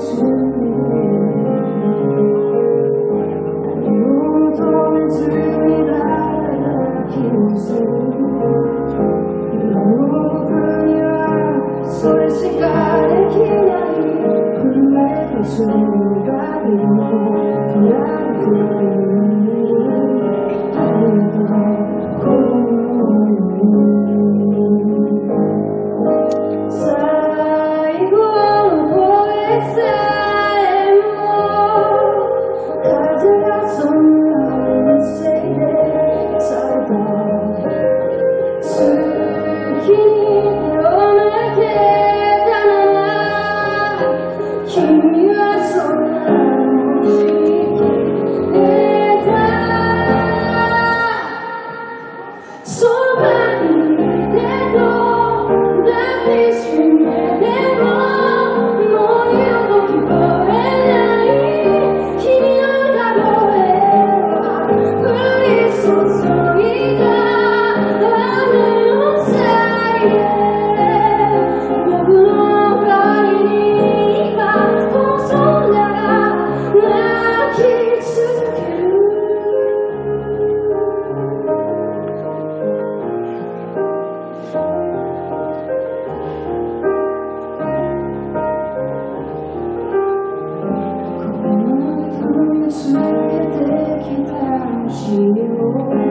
それしかできない震えてすがりも開いて最後の声さえも風がそんなせいでされた月に手を投げたなら君はそんなの知ってたそばにいてと抱きしめてももう二度と聞こえない君の歌声は降り注いだ雨のせいで僕の代わりに今空が泣き続けるこの踏み続けてきた道を